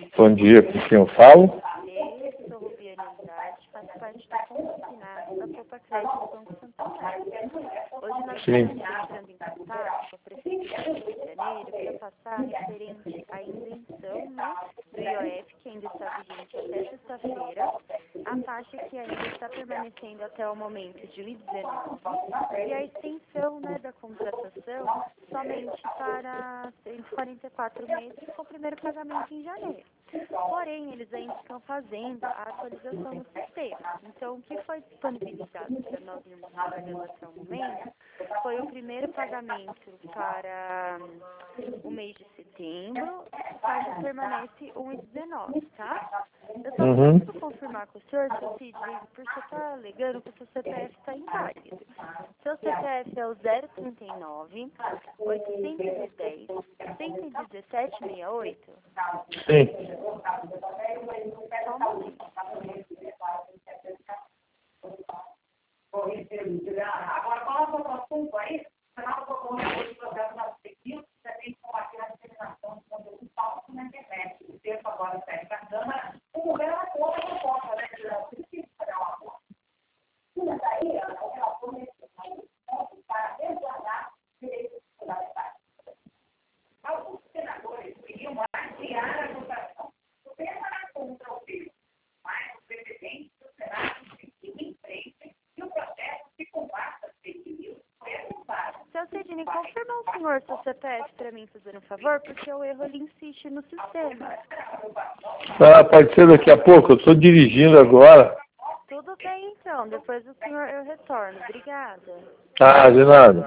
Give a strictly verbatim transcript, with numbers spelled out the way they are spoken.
Bom dia, com quem eu falo? Eu sou Rubiane Andrade, faço parte do consignado da Copa Crédito do Banco Santander. Hoje nós Sim. estamos entrando em contato com a Prefeitura do Rio de Janeiro para passar referente à isenção, né, do I O F, que ainda está vigente até sexta-feira, a taxa que ainda está permanecendo até o momento de um vírgula dezenove e a extensão, né, da contratação somente para cento e quarenta e quatro meses com o primeiro pagamento em janeiro. Porém, eles ainda estão fazendo a atualização no sistema. Então, o que foi disponibilizado para nós irmos trabalhando até o momento foi o primeiro pagamento para hum, o mês de setembro, a taxa permanece um vírgula dezenove, tá? Eu só Uhum. preciso confirmar com o senhor, seu Cid, porque você está alegando que o seu C P F está inválido. Seu C P F é o zero trinta e nove, oitocentos e dez, cento e dezessete, sessenta e oito? Sim. Só um momento. Agora, qual é o outro assunto aí? Canal do programa de processo da Secil, você tem que combater a disseminação de conteúdo falso na internet. O texto agora está na Câmara. O governo é contra a proposta, né? Por isso que isso é uma coisa. Isso daí é uma relação para resguardar direitos fundamentais. Alguns senadores queriam ampliar a votação. O tema era contra o texto, mas o presidente do Senado seguiu em frente e o processo de combate às fake news foi aprovado. Seu Sidney, confirma o senhor seu C P F para mim, fazer um favor, porque o erro ele insiste no sistema. Ah, pode ser daqui a pouco, eu estou dirigindo agora. Tudo bem, então. Depois o senhor eu retorno. Obrigada. Ah, de nada.